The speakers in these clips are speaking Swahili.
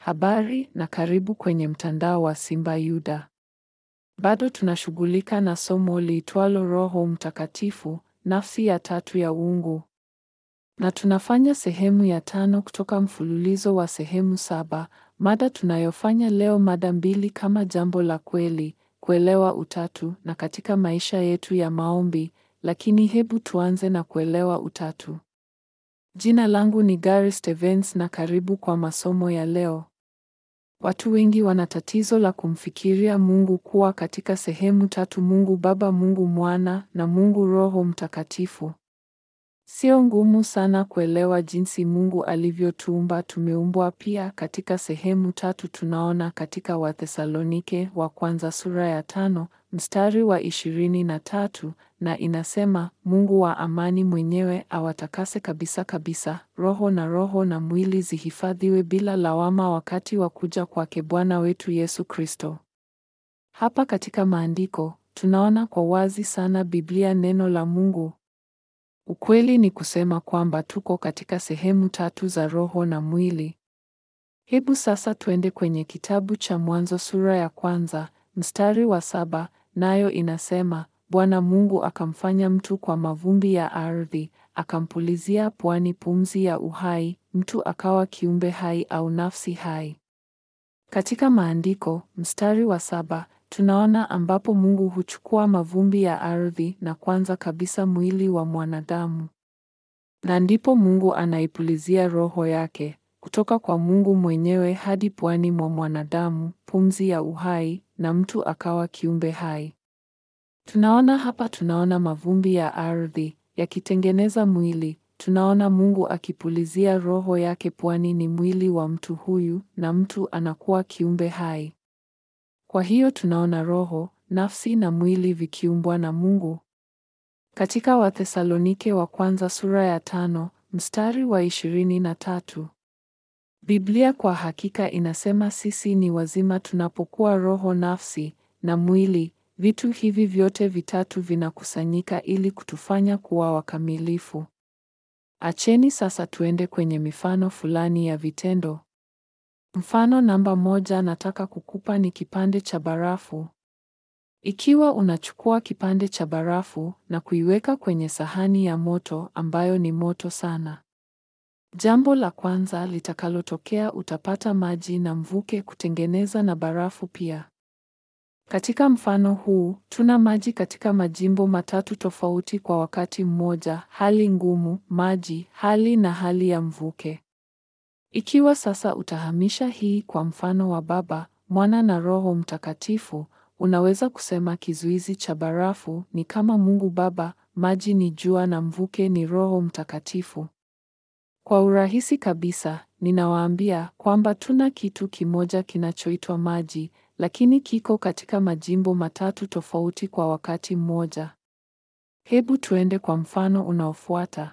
Habari na karibu kwenye mtandao wa Simba Yuda. Bado tunashughulika na somo liitwalo Roho Mtakatifu, nafsi ya tatu ya uungu. Na tunafanya sehemu ya 5 kutoka mfululizo wa sehemu 7. Mada tunayofanya leo, mada 2 kama jambo la kweli, kuelewa utatu na katika maisha yetu ya maombi, lakini hebu tuanze na kuelewa utatu. Jina langu ni Gary Stevens na karibu kwa masomo ya leo. Watu wengi wana tatizo la kumfikiria Mungu kuwa katika sehemu tatu: Mungu Baba, Mungu Mwana na Mungu Roho Mtakatifu. Sio ngumu sana kuelewa jinsi Mungu alivyotuumba. Tumeumbwa pia katika sehemu tatu. Tunaona katika Wathesalonike wa kwanza sura ya 5 mstari wa 23, na inasema, Mungu wa amani mwenyewe awatakase kabisa kabisa, roho na mwili zihifadhiwe bila lawama wakati wa kuja kwake Bwana wetu Yesu Kristo. Hapa katika maandiko tunaona kwa wazi sana Biblia, neno la Mungu. Ukweli ni kusema kwamba tuko katika sehemu tatu za roho na mwili. Hebu sasa tuende kwenye kitabu cha Mwanzo sura ya 1 mstari wa 7, nayo inasema, Bwana Mungu akamfanya mtu kwa mavumbi ya ardhi, akampulizia puani pumzi ya uhai, mtu akawa kiumbe hai au nafsi hai. Katika maandiko, mstari wa 7, tunaona ambapo Mungu huchukua mavumbi ya ardhi na kwanza kabisa mwili wa mwanadamu. Na ndipo Mungu anaipulizia roho yake kutoka kwa Mungu mwenyewe hadi puani mwa mwanadamu, pumzi ya uhai, na mtu akawa kiumbe hai. Tunaona mavumbi ya ardhi yakitengeneza mwili. Tunaona Mungu akipulizia roho yake puani ni mwili wa mtu huyu, na mtu anakuwa kiumbe hai. Kwa hiyo tunaona roho, nafsi na mwili vikiumbwa na Mungu. Katika Wathesalonike wa kwanza sura ya 5 mstari wa 23, Biblia kwa hakika inasema sisi ni wazima tunapokuwa roho, nafsi na mwili. Vitu hivi vyote vitatu vinakusanyika ili kutufanya kuwa wakamilifu. Acheni sasa tuende kwenye mifano fulani ya vitendo. Mfano namba 1 nataka kukupa ni kipande cha barafu. Ikiwa unachukua kipande cha barafu na kuiweka kwenye sahani ya moto ambayo ni moto sana, jambo la kwanza litakalotokea, utapata maji na mvuke kutengeneza na barafu pia. Katika mfano huu, tuna maji katika majimbo matatu tofauti kwa wakati mmoja: hali ngumu, maji, hali na hali ya mvuke. Ikiwa sasa utahamisha hii kwa mfano wa Baba, Mwana na Roho Mtakatifu, unaweza kusema kizuizi cha barafu ni kama Mungu Baba, maji ni jua na mvuke ni Roho Mtakatifu. Kwa urahisi kabisa, ninawaambia kwamba tuna kitu kimoja kinachoitwa maji, lakini kiko katika majimbo matatu tofauti kwa wakati mmoja. Hebu tuende kwa mfano unaofuata.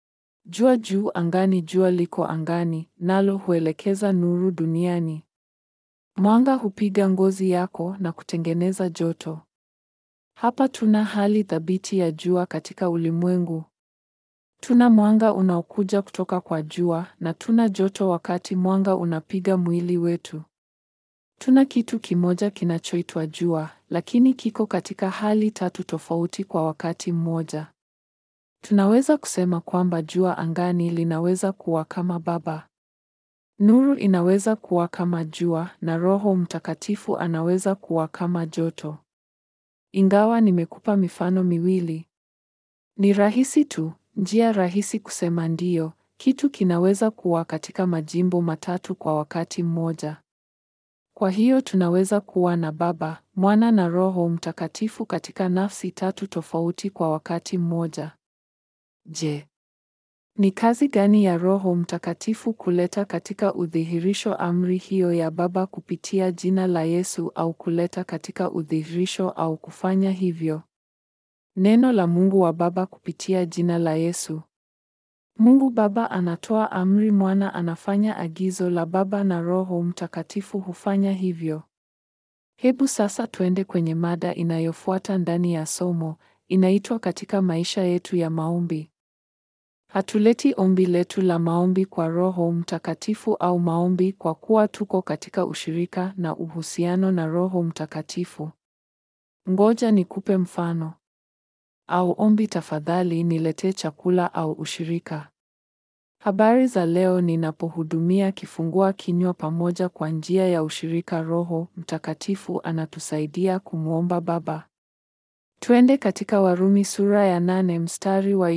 Jua juu angani. Jua liko angani, nalo huelekeza nuru duniani. Mwanga hupiga ngozi yako na kutengeneza joto. Hapa tuna hali thabiti ya jua katika ulimwengu. Tuna mwanga unaokuja kutoka kwa jua na tuna joto wakati mwanga unapiga mwili wetu. Tuna kitu kimoja kinachoitwa jua, lakini kiko katika hali tatu tofauti kwa wakati mmoja. Tunaweza kusema kwamba jua angani linaweza kuwa kama Baba. Nuru inaweza kuwa kama jua na Roho Mtakatifu anaweza kuwa kama joto. Ingawa nimekupa mifano miwili, ni rahisi tu, njia rahisi kusema ndiyo, kitu kinaweza kuwa katika majimbo matatu kwa wakati mmoja. Kwa hiyo tunaweza kuwa na Baba, Mwana na Roho Mtakatifu katika nafsi tatu tofauti kwa wakati mmoja. Je, ni kazi gani ya Roho Mtakatifu kuleta katika udhihirisho amri hiyo ya Baba kupitia jina la Yesu, au kuleta katika udhihirisho au kufanya hivyo neno la Mungu wa Baba kupitia jina la Yesu? Mungu Baba anatoa amri, Mwana anafanya agizo la Baba na Roho Mtakatifu hufanya hivyo. Hebu sasa tuende kwenye mada inayofuata ndani ya somo, inaitwa katika maisha yetu ya maombi. Hatuleti ombi letu la maombi kwa Roho Mtakatifu au maombi kwa kuwa tuko katika ushirika na uhusiano na Roho Mtakatifu. Ngoja nikupe mfano. Au ombi tafadhali niletee chakula au ushirika. Habari za leo ninapohudumia kifungua kinywa pamoja kwa njia ya ushirika, Roho Mtakatifu anatusaidia kumwomba Baba. Twende katika Warumi sura ya 8 mstari wa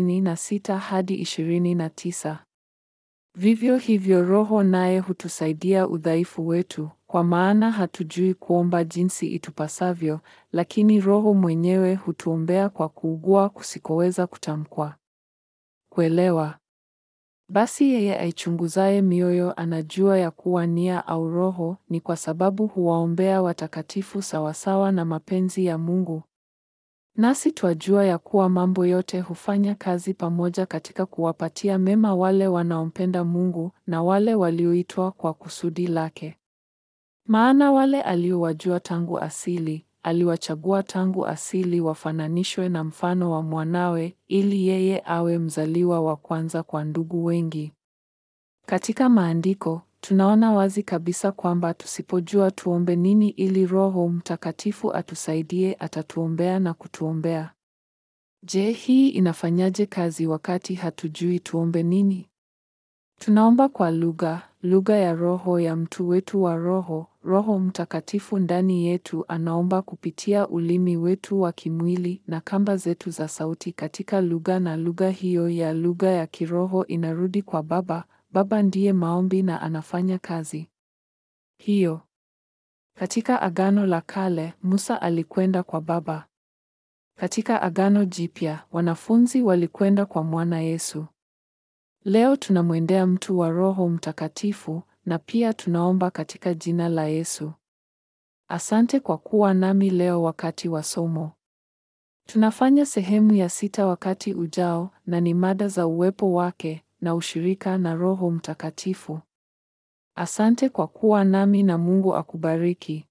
26 hadi 29. Vivyo hivyo Roho naye hutusaidia udhaifu wetu, kwa maana hatujui kuomba jinsi itupasavyo, lakini Roho mwenyewe hutuombea kwa kuugua kusikoweza kutamkwa. Kuelewa. Basi yeye aichunguzaye mioyo anajua ya kuwa nia au Roho ni kwa sababu huwaombea watakatifu sawasawa na mapenzi ya Mungu. Nasi twajua ya kuwa mambo yote hufanya kazi pamoja katika kuwapatia mema wale wanaompenda Mungu na wale walioitwa kwa kusudi lake. Maana wale aliowajua tangu asili, aliwachagua tangu asili wafananishwe na mfano wa mwanawe, ili yeye awe mzaliwa wa kwanza kwa ndugu wengi. Katika Maandiko, tunaona wazi kabisa kwamba tusipojua tuombe nini ili Roho Mtakatifu atusaidie, atatuombea na kutuombea. Je, hii inafanyaje kazi wakati hatujui tuombe nini? Tunaomba kwa lugha ya Roho ya mtu wetu wa roho. Roho Mtakatifu ndani yetu anaomba kupitia ulimi wetu wa kimwili na kamba zetu za sauti katika lugha, na lugha hiyo ya lugha ya kiroho inarudi kwa Baba. Baba ndiye maombi na anafanya kazi hiyo. Katika Agano la Kale, Musa alikwenda kwa Baba. Katika Agano Jipya, wanafunzi walikwenda kwa Mwana Yesu. Leo tunamwendea mtu wa Roho Mtakatifu na pia tunaomba katika jina la Yesu. Asante kwa kuwa nami leo wakati wa somo. Tunafanya sehemu ya 6 wakati ujao, na ni mada za uwepo wake na ushirika na Roho Mtakatifu. Asante kwa kuwa nami na Mungu akubariki.